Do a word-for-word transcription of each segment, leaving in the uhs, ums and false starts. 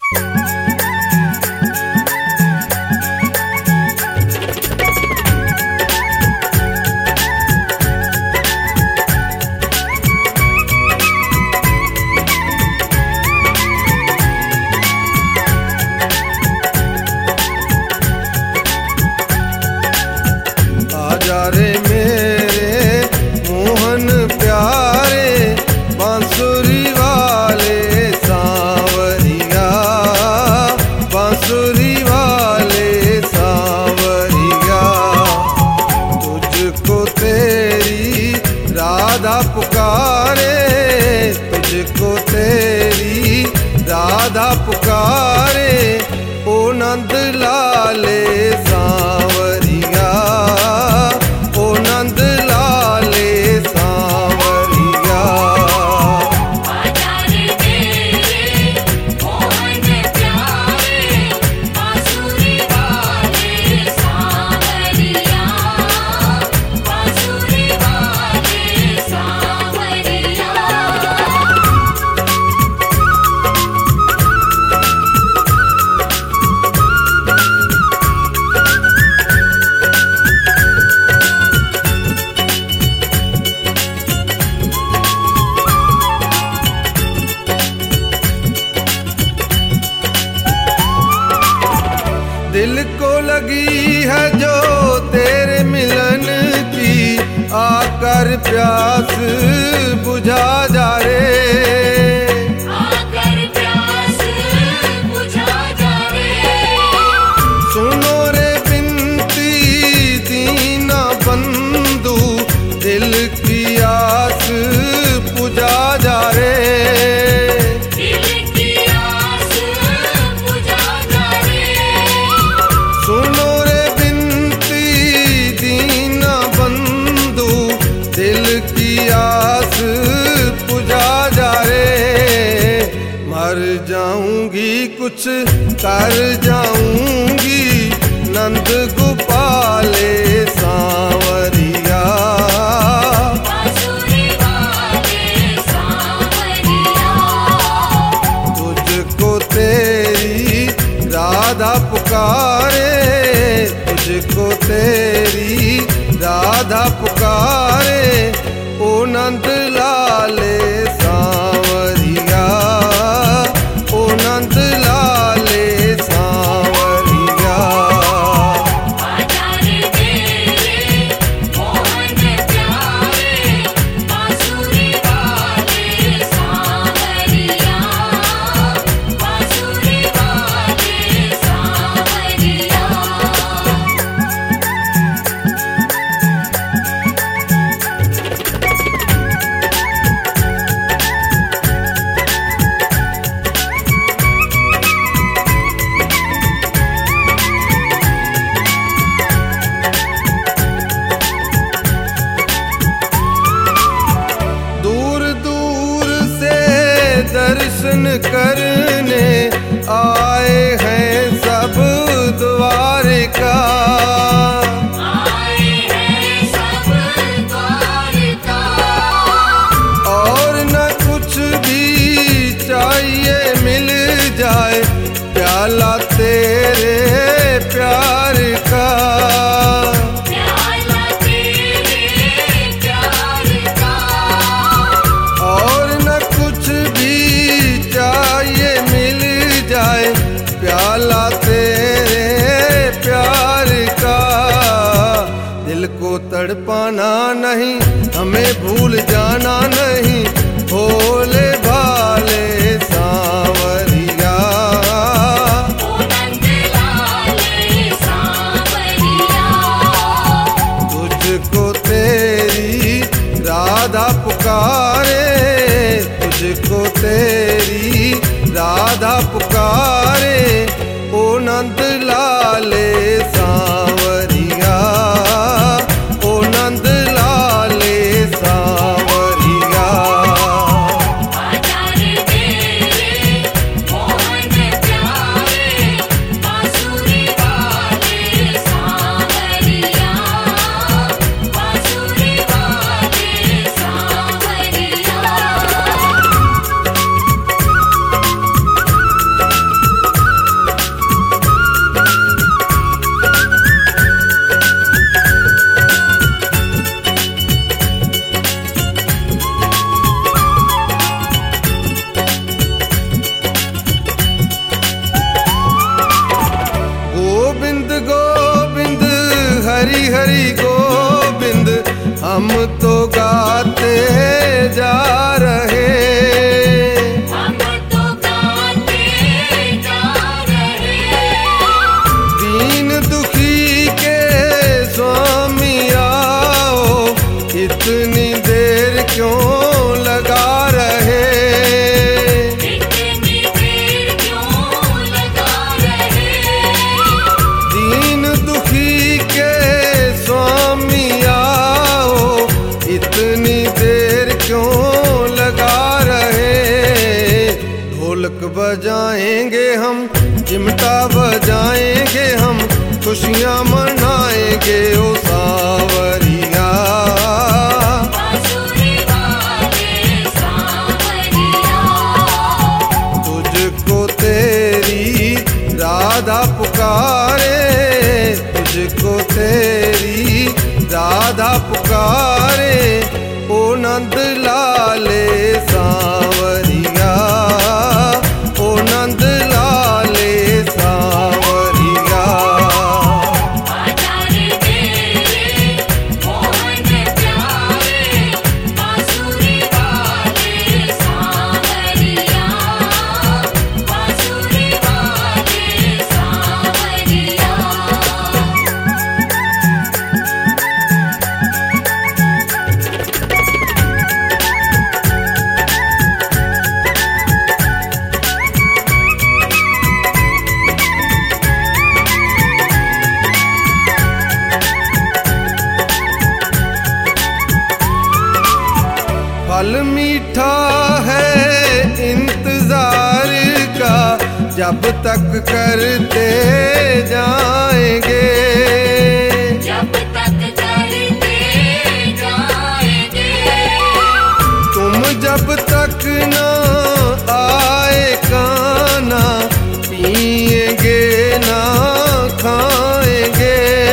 आजा रे मेरे मोहन प्यारे बांसुरी वाले सांवरिया, बांसुरी वाले सांवरिया। तुझको तेरी राधा पुकारे, तुझको तेरी राधा पुकारे, ओ नंद लाले सांवरिया, ओ नंद लाले सांवरिया। आजा रे मेरे मोहन प्यारे बांसुरी वाले सांवरिया, बांसुरी वाले सांवरिया। दिल को लगी है जो तेरे मिलन की, आकर प्यास बुझा जा रे, आकर प्यास बुझा जा रे। सुनो रे बिनती दीना बंधु, दिल की आस बुझा जा रे। दिल की आस बुझा जा रे। सुनो रे बिनती दीना बंधु, दिल की आस बुझा जा रे। मर जाऊंगी कुछ कर जाऊंगी नंद गोपाले सांवरिया, बांसुरी वाले सांवरिया। तुझको तेरी राधा पुकारे, तुझको तेरी राधा पुकारे, ओ नंद लाले सांवरिया, ओ नंद लाले सांवरिया। आजा रे मेरे मोहन प्यारे बांसुरी वाले सांवरिया, बांसुरी वाले सांवरिया। दूर दूर से दर्शन करने आए हैं सब द्वारिका, आए हैं सब द्वारिका। और न कुछ भी चाहिए मिल जाए प्याला तेरे प्यार का। प्याला तेरे प्यार का। और न कुछ भी चाहिए मिल जाए प्याला तेरे प्यार का। दिल को तड़पाना नहीं, हमें भूल जाना नहीं, भोले भाले सांवरिया। ओ नंद लाले सांवरिया। तुझको तेरी राधा पुकारे, तुझको तेरी राधा पुकारे, ओ नंद लाले सांवरिया, ओ नंद लाले सांवरिया। आजा रे मेरे मोहन प्यारे बांसुरी वाले सांवरिया, बांसुरी वाले सांवरिया। जा रहे। हम तो गाते जा रहे। दीन दुखी के स्वामी आओ, इतनी देर क्यों लगा रहे। इतनी देर क्यों लगा रहे। दीन दुखी के स्वामी आओ, इतनी देर क्यों लगा रहे। ढोलक बजाएंगे हम, चिमटा बजाएंगे हम, खुशियाँ मनाएंगे ओ सावरिया। बांसुरी वाले सांवरिया। तुझको तेरी राधा पुकारे, तुझको तेरी राधा पुकारे, ओ नंद लाले सांवरिया, ओ नंद लाले सांवरिया। आजा रे तेरे मोहन प्यारे, बांसुरी वाले सांवरिया। बांसुरी वाले सांवरिया। फल मीठा है इंतजार का, जब तक करते जाएंगे। जब तक करते जाएंगे। तुम जब तक ना आए खाना, पिएंगे ना खाएंगे।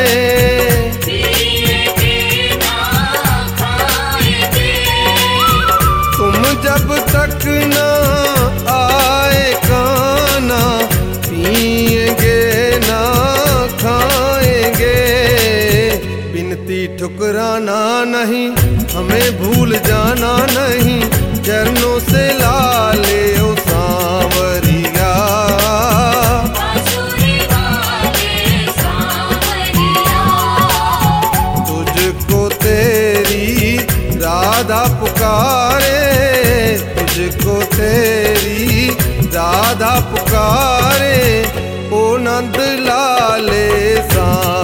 पिएंगे ना खाएंगे। तुम जब तक ना आए खाना, पिएंगे ना खाएंगे। बिनती ठुकराना नहीं, हमें भूल जाना नहीं, चरणों से लाले ओ सांवरिया। बांसुरी वाले सांवरिया। तुझको तेरी राधा पुकारे, तुझको तेरी राधा पुकारे, ओ नंद लाले सांवरिया।